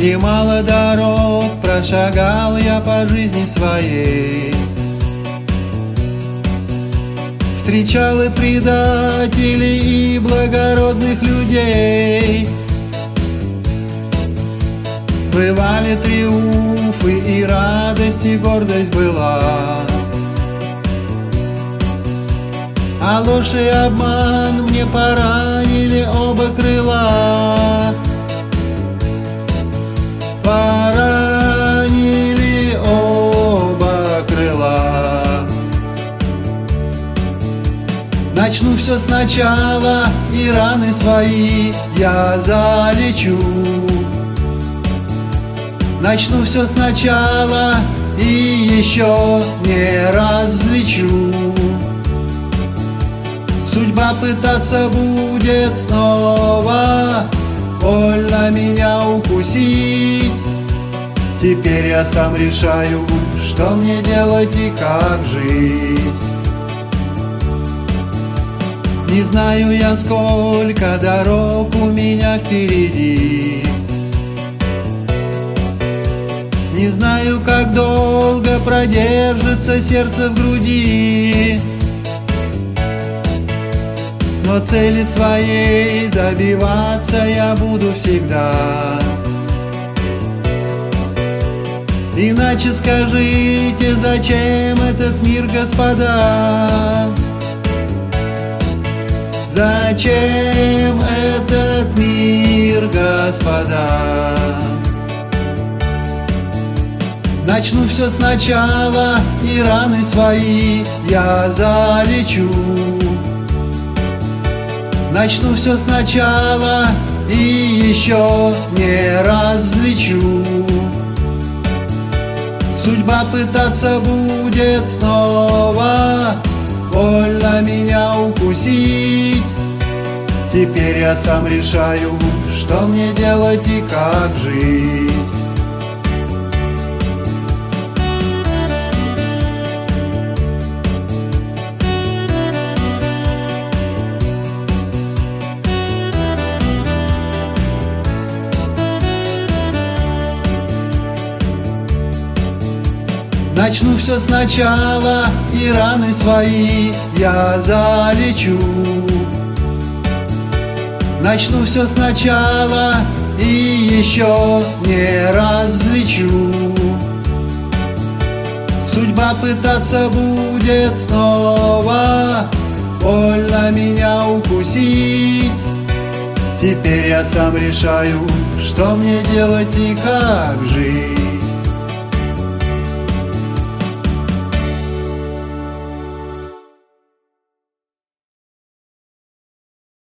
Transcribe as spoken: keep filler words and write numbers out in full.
Немало дорог прошагал я по жизни своей, встречал и предателей, и благородных людей. Бывали триумфы, и радость, и гордость была, а ложь и обман мне поранили оба крыла. Поранили оба крыла. Начну все сначала, и раны свои я залечу. Начну все сначала, и еще не раз взлечу. Судьба пытаться будет снова больно меня укусить. Теперь я сам решаю, что мне делать и как жить. Не знаю я, сколько дорог у меня впереди, не знаю, как долго продержится сердце в груди, но цели своей добиваться я буду всегда. Иначе скажите, зачем этот мир, господа? Зачем этот мир, господа? Начну все сначала, и раны свои я залечу. Начну все сначала, и еще не раз взлечу. Судьба пытаться будет снова больно меня укусить. Теперь я сам решаю, что мне делать и как жить. Начну все сначала, и раны свои я залечу. Начну все сначала, и еще не раз взлечу. Судьба пытаться будет снова больно меня укусить. Теперь я сам решаю, что мне делать и как жить.